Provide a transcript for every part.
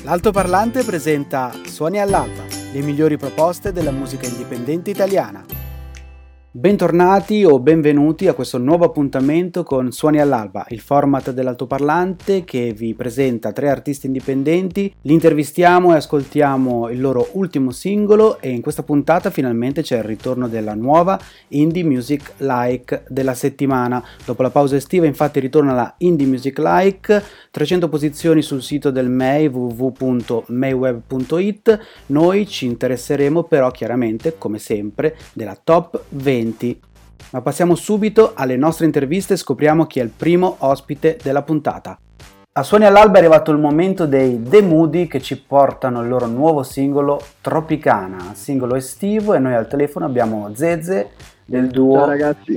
L'Altoparlante presenta Suoni all'Alba, le migliori proposte della musica indipendente italiana. Bentornati o benvenuti a questo nuovo appuntamento con Suoni all'Alba, il format dell'Altoparlante che vi presenta 3 artisti indipendenti, li intervistiamo e ascoltiamo il loro ultimo singolo e in questa puntata finalmente c'è il ritorno della nuova Indie Music Like della settimana. Dopo la pausa estiva infatti ritorna la Indie Music Like, 300 posizioni sul sito del MEI www.meiweb.it. Noi ci interesseremo però chiaramente come sempre della top 20. Ma passiamo subito alle nostre interviste e scopriamo chi è il primo ospite della puntata. A Suoni all'Alba è arrivato il momento dei The Moody che ci portano il loro nuovo singolo Tropicana, singolo estivo, e noi al telefono abbiamo Zeze del duo... Ciao ragazzi.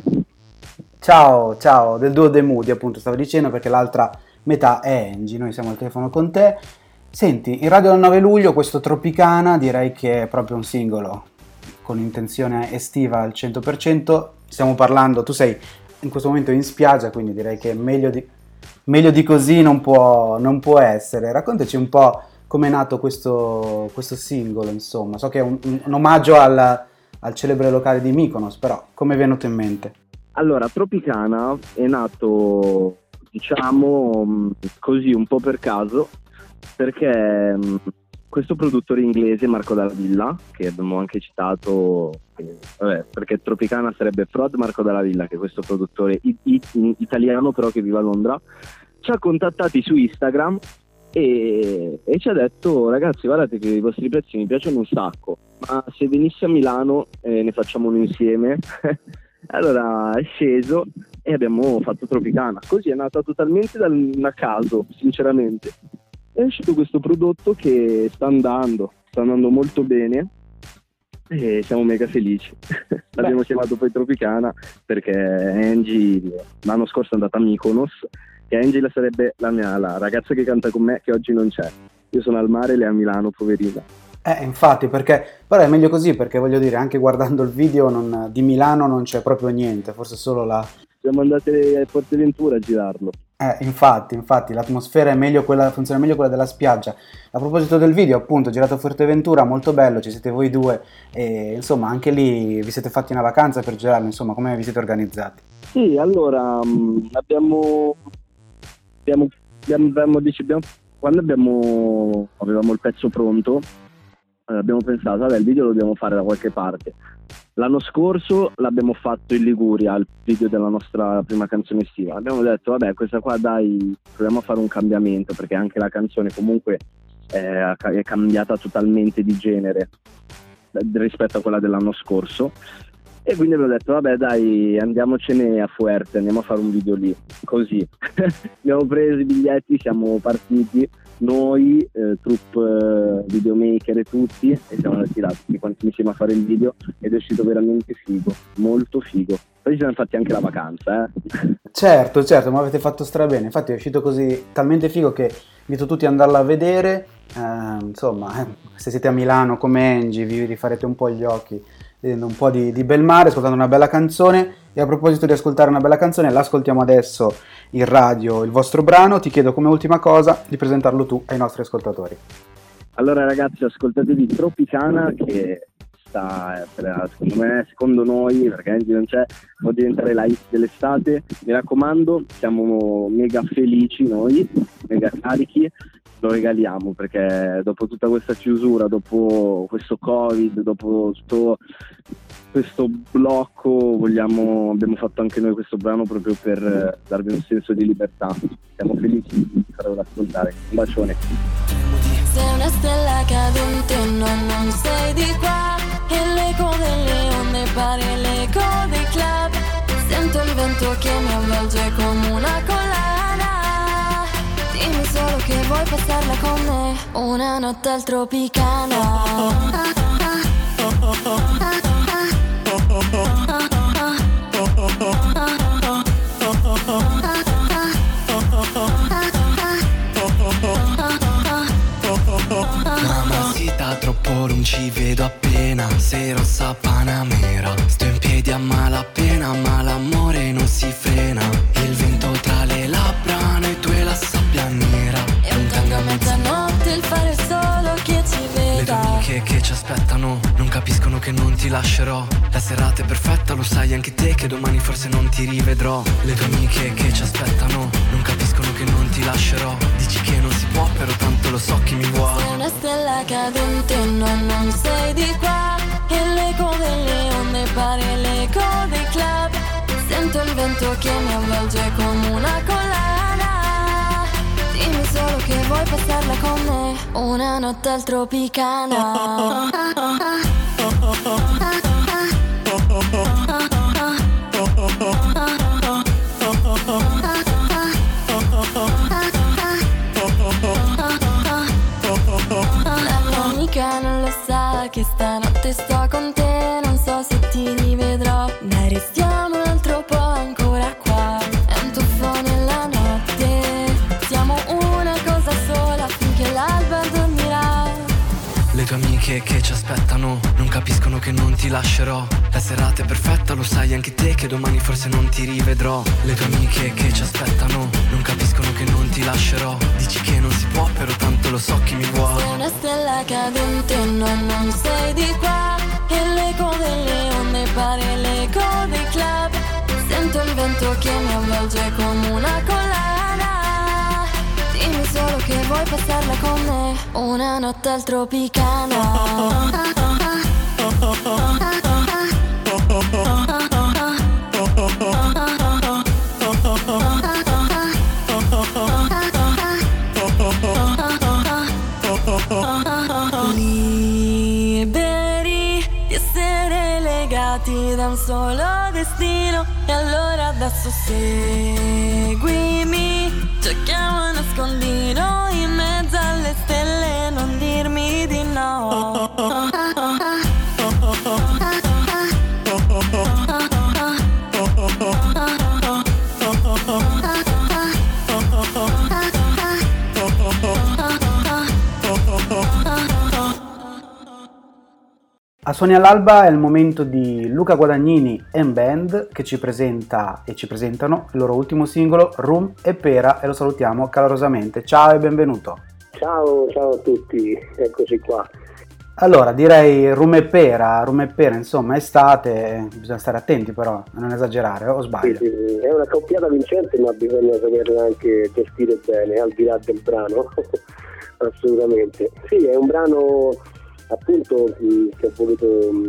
Ciao, del duo The Moody, appunto stavo dicendo, perché l'altra metà è Angie, noi siamo al telefono con te. Senti, in radio del 9 luglio questo Tropicana direi che è proprio un singolo con intenzione estiva al 100%, stiamo parlando, tu sei in questo momento in spiaggia, quindi direi che meglio di così non può essere. Raccontaci un po' come è nato questo singolo, insomma, so che è un omaggio al celebre locale di Mykonos, però come è venuto in mente? Allora, Tropicana è nato, diciamo, così un po' per caso, perché questo produttore inglese, Marco Dalla Villa, che abbiamo anche citato, perché Tropicana sarebbe Prod Marco Dalla Villa, che è questo produttore italiano però che vive a Londra, ci ha contattati su Instagram e ci ha detto: ragazzi, guardate che i vostri pezzi mi piacciono un sacco, ma se venissi a Milano ne facciamo uno insieme. Allora è sceso e abbiamo fatto Tropicana. Così è nata totalmente da caso, sinceramente. È uscito questo prodotto che sta andando molto bene e siamo mega felici. L'abbiamo chiamato poi Tropicana perché Angie l'anno scorso è andata a Mykonos e Angie sarebbe la ragazza che canta con me, che oggi non c'è. Io sono al mare e lei a Milano, poverina. Infatti, perché però è meglio così, perché voglio dire, anche guardando il video di Milano non c'è proprio niente, forse solo la... Siamo andati a Forteventura a girarlo. Infatti, l'atmosfera è meglio funziona meglio quella della spiaggia. A proposito del video, appunto, girato a Forteventura, molto bello, ci siete voi due e insomma anche lì vi siete fatti una vacanza per girarlo, insomma, come vi siete organizzati? Sì, allora quando avevamo il pezzo pronto, abbiamo pensato, vabbè, il video lo dobbiamo fare da qualche parte. L'anno scorso l'abbiamo fatto in Liguria, il video della nostra prima canzone estiva. Abbiamo detto, vabbè, questa qua dai, proviamo a fare un cambiamento, perché anche la canzone comunque è cambiata totalmente di genere rispetto a quella dell'anno scorso. E quindi abbiamo detto, vabbè dai, andiamocene a Fuerte, andiamo a fare un video lì, così. Abbiamo preso i biglietti, siamo partiti, noi, troupe, videomaker e tutti, e siamo andati là tutti quanti insieme a fare il video ed è uscito veramente figo, molto figo. Poi ci siamo fatti anche la vacanza, Certo, ma avete fatto strabene, infatti è uscito così talmente figo che invito tutti ad andarla a vedere, insomma, se siete a Milano come Angie vi rifarete un po' gli occhi vedendo un po' di bel mare, ascoltando una bella canzone. E a proposito di ascoltare una bella canzone, l'ascoltiamo adesso in radio, il vostro brano. Ti chiedo come ultima cosa di presentarlo tu ai nostri ascoltatori. Allora ragazzi, ascoltatevi Tropicana, che secondo noi, perché Angie non c'è, può diventare la hit dell'estate. Mi raccomando, siamo mega felici noi, mega carichi. Lo regaliamo perché dopo tutta questa chiusura, dopo questo Covid, dopo tutto questo blocco, abbiamo fatto anche noi questo brano proprio per darvi un senso di libertà. Siamo felici di farvelo ascoltare. Un bacione. Sei una stella cadente, non sei di qua, e l'eco delle onde pare l'eco dei club. Sento il vento che mi avvolge come una collana. Dimmi solo che vuoi passarla con me, una notte al Tropicana. Mamacita, troppo non ci vedo appena, sei rossa panamera, sto in piedi a malapena, ma l'amore non si frena. Il vento tra le labbra, noi due la sabbia nera, E un tango a mezzanotte, il fare aspettano, non capiscono che non ti lascerò. La serata è perfetta, lo sai anche te che domani forse non ti rivedrò. Le tue amiche che ci aspettano, non capiscono che non ti lascerò. Dici che non si può, però tanto lo so chi mi vuole. Sei una stella cadente, no, non sei di qua. E l'eco delle onde pare l'eco dei club. Sento il vento che mi avvolge come una collana. Dimmi solo che vuoi passarla con me, una notte al Tropicana. La mia amica non lo sa che stanotte sto con te. Non so se ti rivedrò, dai restiamo un altro po' ancora qua. È un tuffo nella notte, siamo una cosa sola finché l'alba dormirà. Le tue amiche che ci aspettano, non capiscono che non ti lascerò. La serata è perfetta, lo sai anche te che domani forse non ti rivedrò. Le tue amiche che ci aspettano, non capiscono che non ti lascerò. Dici che non si può, però tanto lo so chi mi vuole. Sei una stella cadente, no, non sei di qua. E l'eco delle onde pare l'eco dei club. Sento il vento che mi avvolge come una collana. Dimmi solo che vuoi passarla con me, una notte al Tropicana. Liberi di essere legati da un solo destino. E allora adesso seguimi, giochiamo a nascondino in mezzo alle stelle, non dirmi di no. A Suoni all'Alba è il momento di Luca Guadagnini and Band che ci presenta e ci presentano il loro ultimo singolo Rum e Pera e lo salutiamo calorosamente. Ciao e benvenuto. Ciao a tutti, eccoci qua. Allora direi Rum e Pera insomma estate, bisogna stare attenti però, non esagerare o sbaglio? Sì, è una coppiata vincente ma bisogna saperla anche gestire bene al di là del brano, assolutamente. Sì, è un brano appunto che ho voluto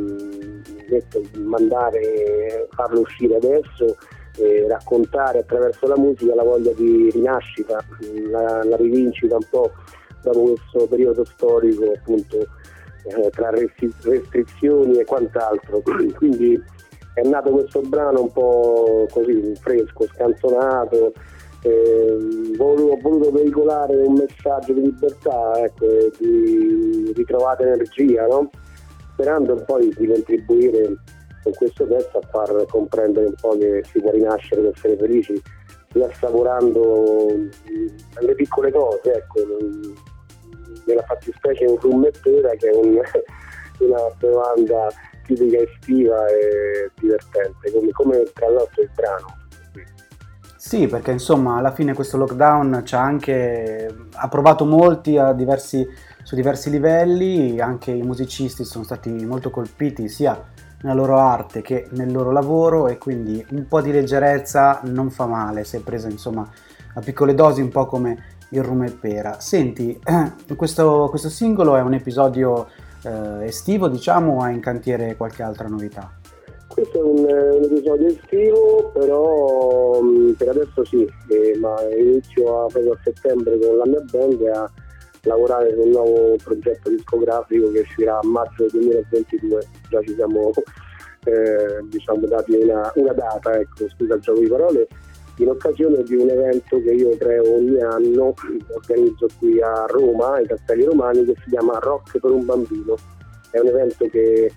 farlo uscire adesso, raccontare attraverso la musica la voglia di rinascita, la rivincita un po' dopo questo periodo storico appunto tra restrizioni e quant'altro. Quindi è nato questo brano un po' così fresco, scanzonato. Ho voluto veicolare un messaggio di libertà, ecco, di ritrovata energia, no? Sperando poi di contribuire con questo testo a far comprendere un po' che si può rinascere per essere felici, assaporando le piccole cose, ecco, nella fattispecie un rum e pera che è una bevanda tipica estiva e divertente, come tra l'altro il brano. Sì, perché insomma alla fine questo lockdown ha provato molti su diversi livelli, anche i musicisti sono stati molto colpiti sia nella loro arte che nel loro lavoro e quindi un po' di leggerezza non fa male, se presa insomma a piccole dosi un po' come il rum e pera. Senti, questo singolo è un episodio estivo diciamo o ha in cantiere qualche altra novità? Questo è un episodio estivo, però per adesso sì, ma inizio proprio a settembre con la mia band a lavorare su un nuovo progetto discografico che uscirà a maggio 2022. Già ci siamo dati una data, ecco, scusa il gioco di parole, in occasione di un evento che io creo ogni anno, organizzo qui a Roma, ai Castelli Romani, che si chiama Rock per un bambino. È un evento che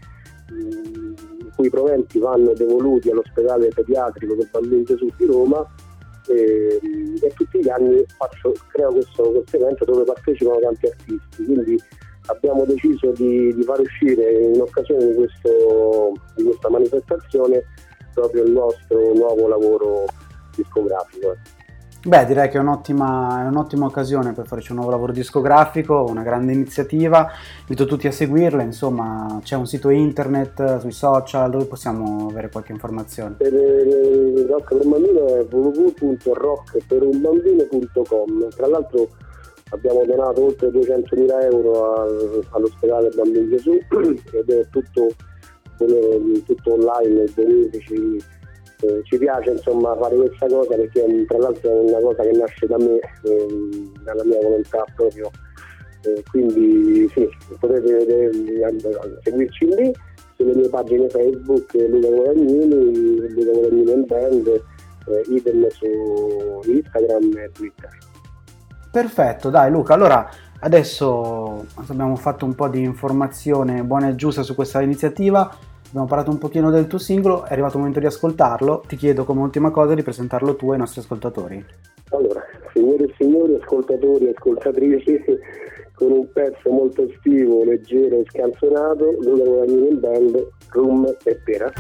i cui proventi vanno devoluti all'ospedale pediatrico per bambini Gesù di Roma e tutti gli anni creo questo evento dove partecipano tanti artisti, quindi abbiamo deciso di far uscire in occasione di questa manifestazione proprio il nostro nuovo lavoro discografico. Beh, direi che è un'ottima occasione per farci un nuovo lavoro discografico, una grande iniziativa, invito tutti a seguirla, insomma c'è un sito internet, sui social, dove possiamo avere qualche informazione? Per Rock per un Bambino è www.rockperunbambino.com. Tra l'altro abbiamo donato oltre 200.000 euro all'ospedale Bambino Gesù ed è tutto online, bonifici. Ci piace insomma fare questa cosa perché tra l'altro è una cosa che nasce da me, dalla mia volontà proprio, quindi sì, potete seguirci lì sulle mie pagine Facebook, Luca Guadagnini in band, idem su Instagram e Twitter. Perfetto, dai Luca, allora adesso abbiamo fatto un po' di informazione buona e giusta su questa iniziativa. Abbiamo parlato un pochino del tuo singolo, è arrivato il momento di ascoltarlo, ti chiedo come ultima cosa di presentarlo tu ai nostri ascoltatori. Allora, signore e signori, ascoltatori e ascoltatrici, con un pezzo molto estivo, leggero e scanzonato, Luca Guadagnini in band, Rum e Pera.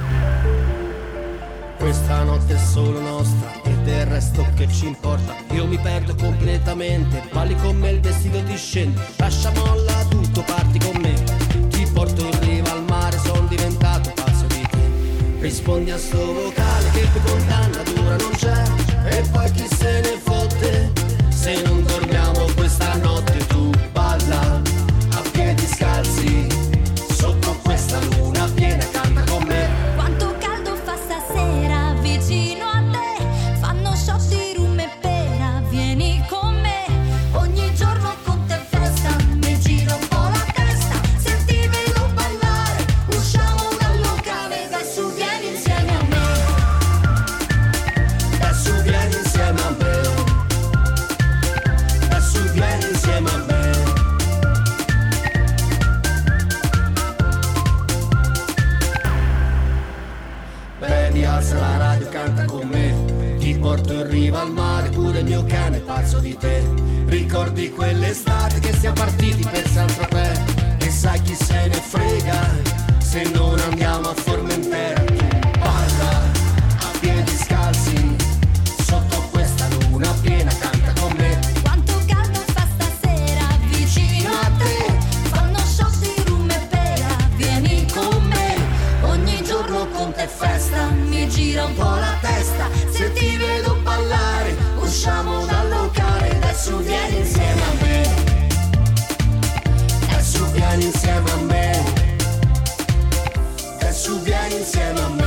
Questa notte è solo nostra e del resto che ci importa. Io mi perdo completamente, balli con me, il vestito ti scende. Lascia molla tutto, parti con me. Ti porto in riva al mare, son diventato pazzo di te. Rispondi a sto vocale che più condannatura non c'è. E poi chi se ne fotte, se non dormiamo questa notte tu balla a piedi scalzi, sotto questa luna piena canta con me. Quanto caldo fa stasera vicino a te, fanno shot di rum e pera, vieni con me, ogni giorno con te festa, mi gira un po' la testa, se ti vedo ballare, usciamo dal locale, adesso vieni insieme a me, Adesso vieni insieme a me, adesso vieni insieme a me. Bevi, alza la radio, canta con me. Ti porto in riva al mare, pure il mio cane è pazzo di te. Ricordi quell'estate che siamo partiti per Saint-Tropez? E sai chi se ne frega se non andiamo a Formentera. Tu balla a piedi scalzi, sotto questa luna piena canta con me. quanto caldo fa stasera vicino a te, fanno shot di rum e pera, vieni con me, ogni giorno con te festa, mi gira un po' la testa, se ti vedo ballare, usciamo dal locale, adesso vieni insieme a me, Adesso vieni insieme a me, adesso vieni insieme a me.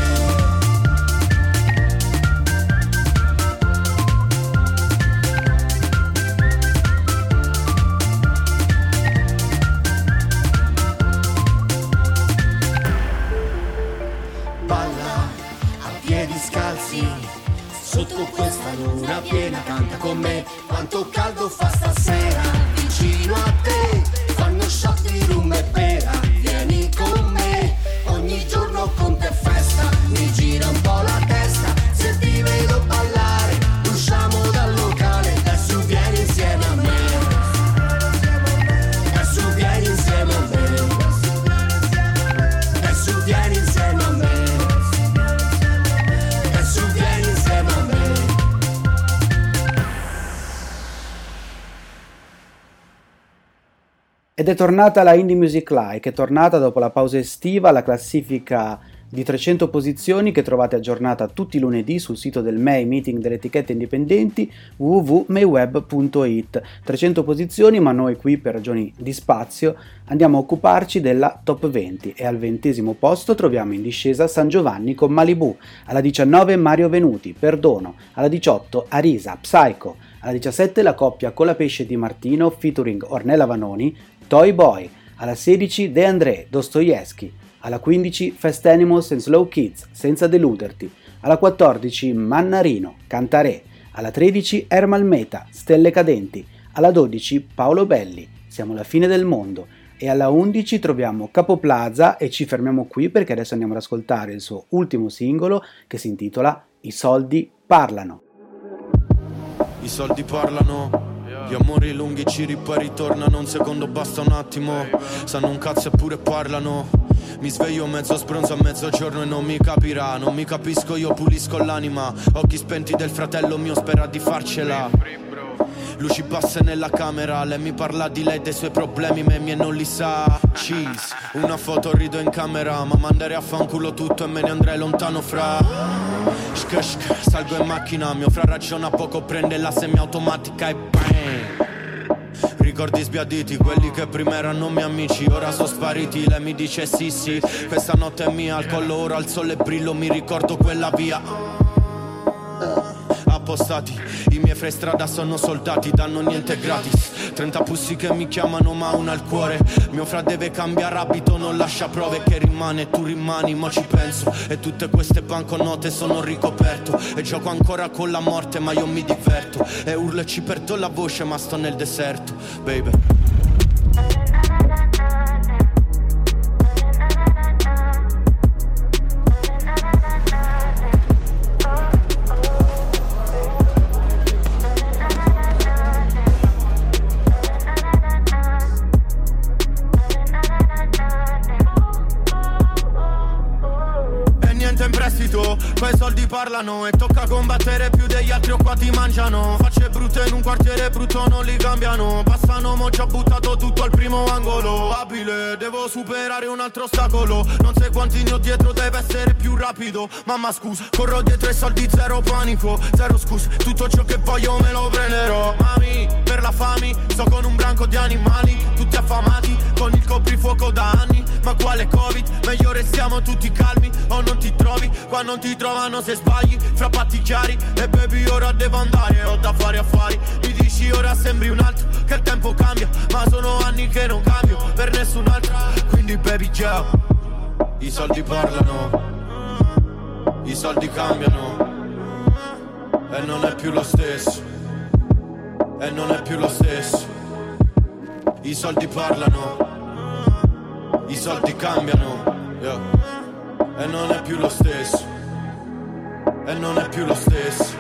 Balla a piedi scalzi, sotto questa luna piena canta con me. Quanto caldo fa stasera vicino a te, fanno shot di rum e pera, vieni con me, ogni giorno con te festa, mi gira un po' la testa, se ti vedo ballare, usciamo dal locale, adesso vieni insieme a me, adesso vieni insieme a me, adesso vieni insieme a me, adesso vieni insieme a me. Ed è tornata la Indie Music Like, è tornata dopo la pausa estiva la classifica di 300 posizioni che trovate aggiornata tutti i lunedì sul sito del MEI, Meeting delle etichette indipendenti, www.meiweb.it. 300 posizioni, ma noi qui per ragioni di spazio andiamo a occuparci della top 20 e al 20° posto troviamo in discesa San Giovanni con Malibu, alla 19 Mario Venuti, Perdono, alla 18 Arisa, Psycho, alla 17 la coppia Colapesce di Martino featuring Ornella Vanoni, Toy Boy, alla 16 De André, Dostoevsky, alla 15 Fast Animals and Slow Kids, Senza deluderti, alla 14 Mannarino, Cantaré, alla 13 Ermal Meta, Stelle cadenti, alla 12 Paolo Belli, Siamo alla fine del mondo, e alla 11 troviamo Capo Plaza e ci fermiamo qui perché adesso andiamo ad ascoltare il suo ultimo singolo che si intitola I soldi parlano. I soldi parlano, Gli amori lunghi giri poi ritornano, un secondo basta un attimo. Sanno un cazzo eppure parlano. Mi sveglio mezzo sbronzo a mezzogiorno e non mi capirà. Non mi capisco, io pulisco l'anima. Occhi spenti del fratello mio, spera di farcela. Luci basse nella camera, lei mi parla di lei, dei suoi problemi, ma i miei non li sa. Cheese, una foto rido in camera, ma manderei a fanculo tutto e me ne andrei lontano fra. Shk, salgo in macchina, mio fra ragiona poco, prende la semiautomatica e bang. Ricordi sbiaditi, quelli che prima erano miei amici, ora sono spariti. Lei mi dice sì sì, questa notte è mia, al collo ora al sole brillo, mi ricordo quella via. Appostati, i miei fra strada sono soldati, danno niente gratis. 30 pussi che mi chiamano ma una al cuore. Mio fra deve cambiare abito, non lascia prove che rimane, tu rimani, mo ci penso. E tutte queste banconote sono ricoperto. E gioco ancora con la morte ma io mi diverto. E urlo e ci perdo la voce ma sto nel deserto, baby. Quei soldi parlano e tocca combattere più degli altri o qua ti mangiano. Facce brutte in un quartiere brutto non li cambiano. Passano mo' ci ha buttato tutto al primo angolo. Abile, devo superare un altro ostacolo. Non sai quanti ne ho dietro, deve essere più rapido. Mamma scusa, corro dietro ai soldi, zero panico, zero scuse. Tutto ciò che voglio me lo prenderò. Mami, per la fame, sto con un branco di animali, tutti affamati, con il coprifuoco da anni. Ma quale Covid? Meglio restiamo tutti calmi o non ti trovi, qua non ti trovano se sbagli, fra patti chiari. E baby ora devo andare, ho da fare affari. Mi dici ora sembri un altro, che il tempo cambia, ma sono anni che non cambio per nessun altro. Quindi baby già, i soldi parlano, i soldi cambiano. E non è più lo stesso, e non è più lo stesso. I soldi parlano, i soldi cambiano, yeah. E non è più lo stesso, e non è più lo stesso.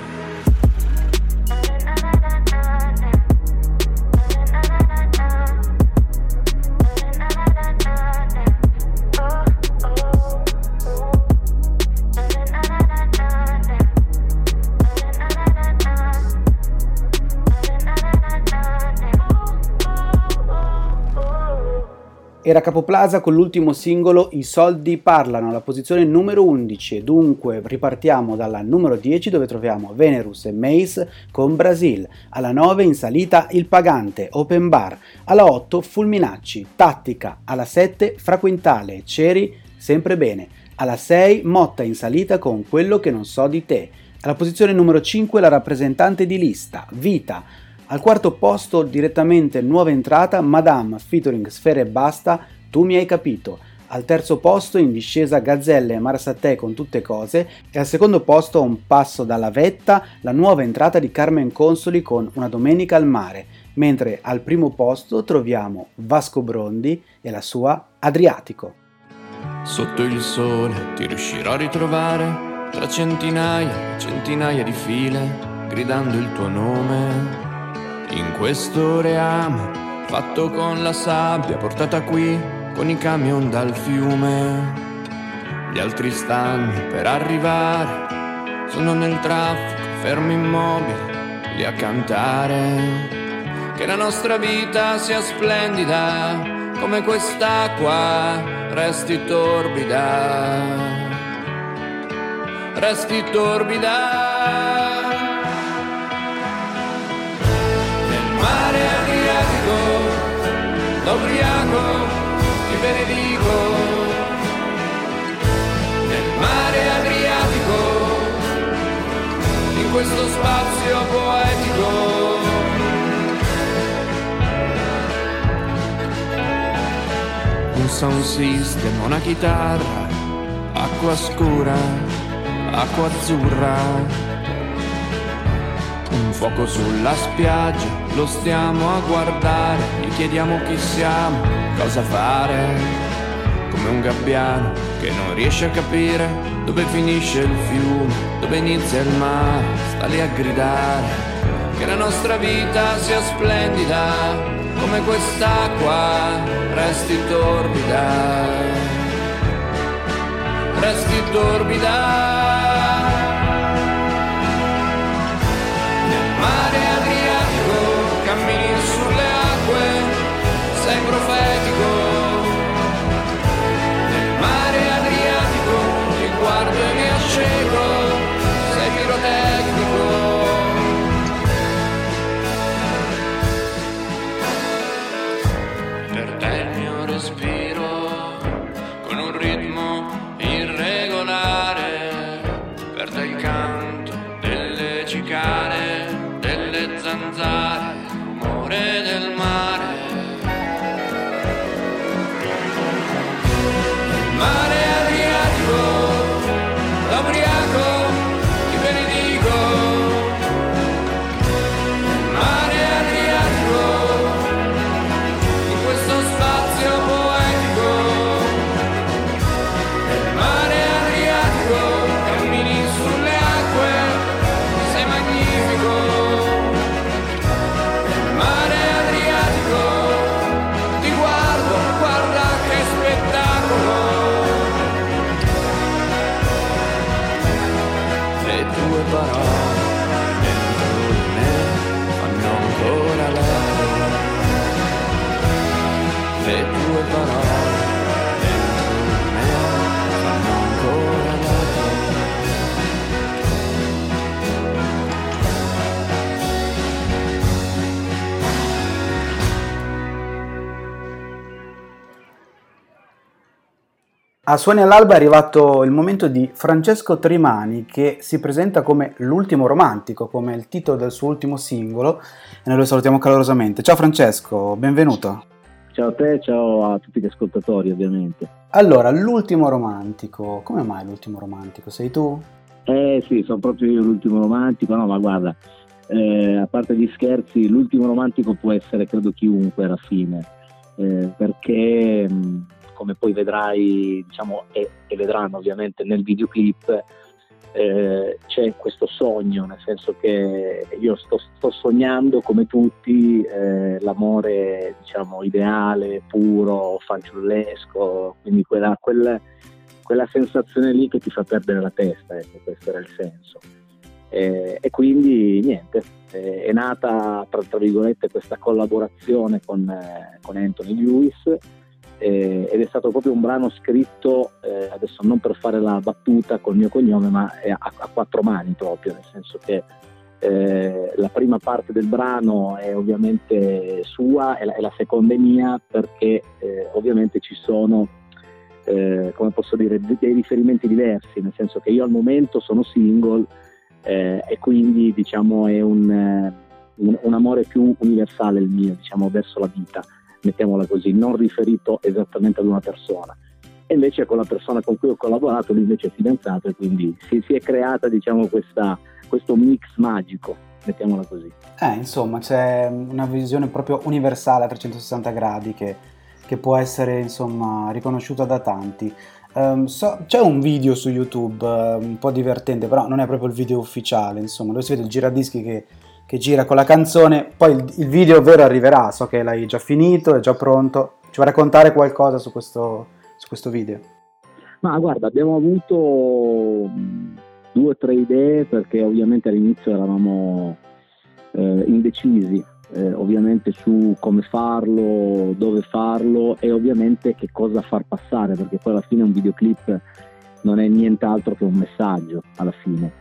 Era Capo Plaza con l'ultimo singolo I soldi parlano, alla posizione numero 11, e dunque ripartiamo dalla numero 10 dove troviamo Venerus e Mace con Brasil, alla 9 in salita Il Pagante, Open Bar, alla 8 Fulminacci, Tattica, alla 7 Fra Quintale e Ceri, Sempre Bene, alla 6 Motta in salita con Quello che non so di te, alla posizione numero 5 la rappresentante di lista, Vita. Al quarto posto, direttamente nuova entrata, Madame featuring Sfera Ebbasta, Tu mi hai capito. Al terzo posto, in discesa Gazzelle e Marsatè con Tutte cose. E al secondo posto, a un passo dalla vetta, la nuova entrata di Carmen Consoli con Una domenica al mare. Mentre al primo posto troviamo Vasco Brondi e la sua Adriatico. Sotto il sole ti riuscirò a ritrovare tra centinaia e centinaia di file, gridando il tuo nome. In questo reame, fatto con la sabbia portata qui, con i camion dal fiume. Gli altri stanno per arrivare, sono nel traffico, fermi immobili, lì a cantare. Che la nostra vita sia splendida, come quest'acqua, resti torbida, resti torbida. Mare Adriatico, da ubriaco ti benedico. Nel mare Adriatico, in questo spazio poetico. Un sound system, una chitarra, acqua scura, acqua azzurra. Un fuoco sulla spiaggia, lo stiamo a guardare, gli chiediamo chi siamo, cosa fare. Come un gabbiano che non riesce a capire dove finisce il fiume, dove inizia il mare, sta lì a gridare. che la nostra vita sia splendida, come quest'acqua resti torbida, resti torbida. Nel mare Adriatico cammini sulle acque, sei profetico. Nel mare Adriatico ti guardo e mi ascego, sei pirotecnico. Per te il mio respiro con un ritmo irregolare, per te il canto delle cicale, delle zanzare, il rumore del mare. Il mare Adriatico, da ubriaco ti benedico. Il mare Adriatico, in questo spazio poetico. Il mare Adriatico, cammini sulle acque, sei magnifico. Il mare Adriatico, ti guardo, guarda che spettacolo. Le tue parole dentro di me fanno ancora l'eco. Le tue parole dentro di me fanno ancora l'eco. A Suoni all'Alba è arrivato il momento di Francesco Trimani, che si presenta come l'ultimo romantico, come il titolo del suo ultimo singolo, e noi lo salutiamo calorosamente. Ciao Francesco, benvenuto. Ciao a te, ciao a tutti gli ascoltatori ovviamente. Allora, l'ultimo romantico, come mai l'ultimo romantico? Sei tu? Sì, sono proprio io l'ultimo romantico, no ma guarda, a parte gli scherzi, l'ultimo romantico può essere credo chiunque alla fine, perché come poi vedrai, diciamo, e vedranno ovviamente nel videoclip, c'è questo sogno, nel senso che io sto sognando come tutti l'amore, diciamo, ideale, puro, fanciullesco, quindi quella sensazione lì che ti fa perdere la testa, ecco, questo era il senso. E quindi niente, è nata tra virgolette questa collaborazione con Anthony Lewis, ed è stato proprio un brano scritto, adesso non per fare la battuta col mio cognome, ma a quattro mani proprio, nel senso che la prima parte del brano è ovviamente sua e la seconda è mia, perché ovviamente ci sono, come posso dire, dei riferimenti diversi, nel senso che io al momento sono single, e quindi diciamo è un amore più universale il mio, diciamo, verso la vita, mettiamola così, non riferito esattamente ad una persona. E invece con la persona con cui ho collaborato, lui invece è fidanzato, e quindi si è creata, diciamo, questo mix magico, mettiamola così. Insomma, c'è una visione proprio universale a 360 gradi che può essere, insomma, riconosciuta da tanti. C'è un video su YouTube un po' divertente, però non è proprio il video ufficiale, insomma, dove si vede il giradischi che gira con la canzone. Poi il video vero arriverà, so che l'hai già finito, è già pronto. Ci vuoi raccontare qualcosa su questo video? Ma guarda, abbiamo avuto 2 o 3 idee, perché ovviamente all'inizio eravamo indecisi, ovviamente su come farlo, dove farlo e ovviamente che cosa far passare, perché poi alla fine un videoclip non è nient'altro che un messaggio alla fine.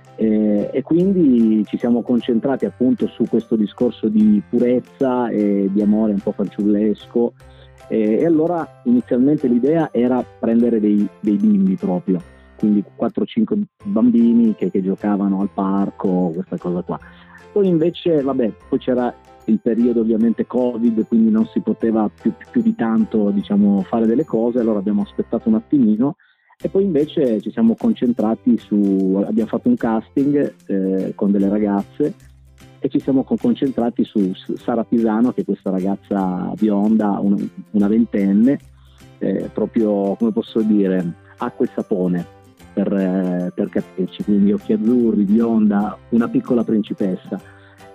E quindi ci siamo concentrati appunto su questo discorso di purezza e di amore un po' fanciullesco, e allora inizialmente l'idea era prendere dei bimbi proprio, quindi 4-5 bambini che giocavano al parco, questa cosa qua. Poi invece poi c'era il periodo ovviamente Covid, quindi non si poteva più di tanto, diciamo, fare delle cose, allora abbiamo aspettato un attimino. E poi invece ci siamo concentrati abbiamo fatto un casting con delle ragazze e ci siamo concentrati su Sara Pisano, che è questa ragazza bionda, una ventenne, proprio, come posso dire, acqua e sapone per capirci, quindi occhi azzurri, bionda, una piccola principessa.